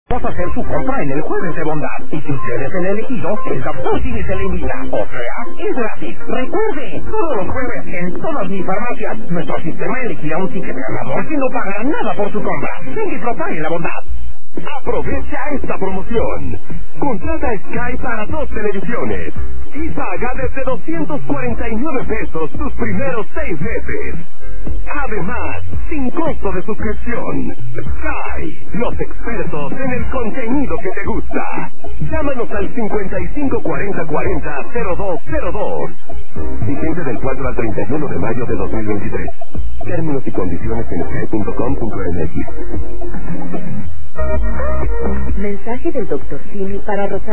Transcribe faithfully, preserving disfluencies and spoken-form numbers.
Vamos a hacer su compra en el Jueves de Bondad. Y si usted es el elegido, el doctor Simi se le invita. O sea, es gratis. Recuerde, todos los jueves en todas mis farmacias, nuestro sistema elegirá un ticket ganador que no pagará nada por su compra. Venga y propague la bondad. Aprovecha esta promoción. Contrata Sky para dos televisiones y paga desde doscientos cuarenta y nueve pesos tus primeros seis meses. Además, sin costo de suscripción. Sky, los expertos en el contenido que te gusta. Llámanos al cincuenta y cinco cuarenta cuarenta cero dos cero dos. Vigente del cuatro al treinta y uno de mayo de dos mil veintitrés. Términos y condiciones en sky punto com punto m x. Mensaje del doctor Simi para Rosario.